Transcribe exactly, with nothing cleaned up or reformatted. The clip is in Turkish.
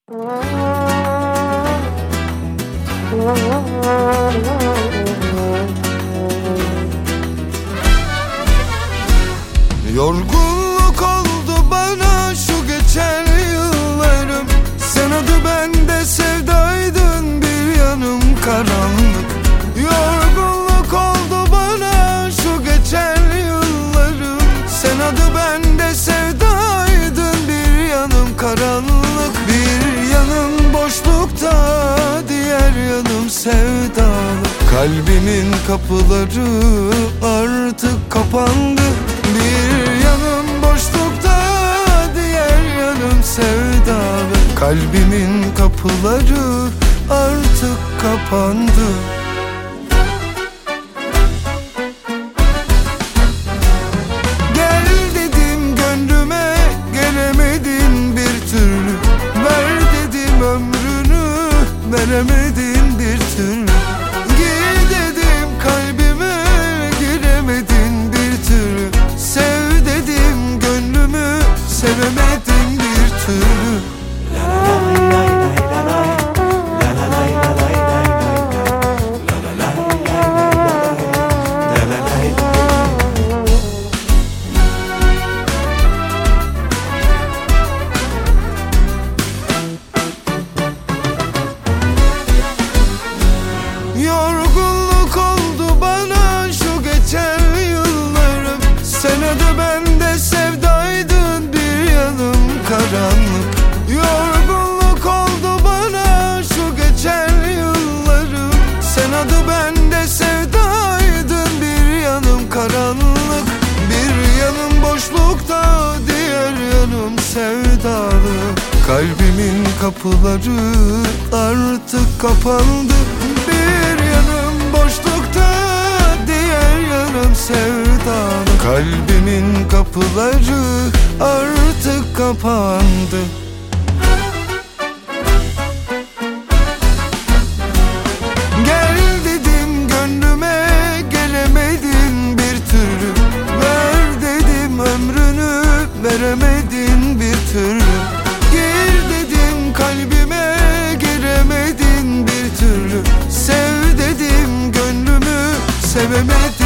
Yorgunluk oldu bana şu geçen yıllarım. Sen adı bende sevdaydın, bir yanım karanlık. Yorgunluk oldu bana şu geçen yıllarım. Sen adı bende sevdaydın, bir yanım karanlık. Bir yanım boşlukta, diğer yanım sevdalı. Kalbimin kapıları artık kapandı. Bir yanım boşlukta, diğer yanım sevdalı. Kalbimin kapıları artık kapandı. Gel dedim gönlüme, gelemedin bir türlü. Ver dedim ömrünü, veremedin bir türlü. Gir dedim kalbime, giremedin bir türlü. Sev dedim gönlümü, sevemedin bir türlü. Yorgunluk oldu bana şu geçen yıllarım. Sen adı bende sevdaydın, bir yanım karanlık. Yorgunluk oldu bana şu geçen yıllarım. Sen adı bende sevdaydın, bir yanım karanlık. Bir yanım boşlukta, diğer yanım sevdalı. Kalbimin kapıları artık kapandı. Bir yanım boşlukta, diğer yanım sevdalı. Kalbimin kapıları artık kapandı. Gel dedim gönlüme, gelemedin bir türlü. Ver dedim ömrünü, veremedin bir türlü. Gir dedim kalbime, giremedin bir türlü. Sev dedim gönlümü, sevemedin